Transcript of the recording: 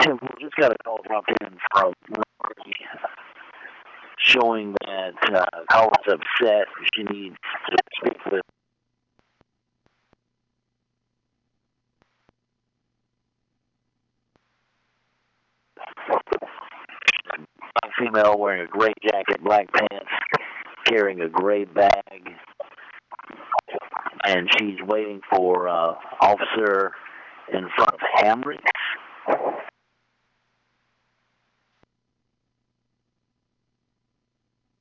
Tim, we just got a call dropped in from Rory showing that Colin's upset. She needs to speak with a female wearing a gray jacket, black pants, carrying a gray bag, and she's waiting for officer in front of Hamrick.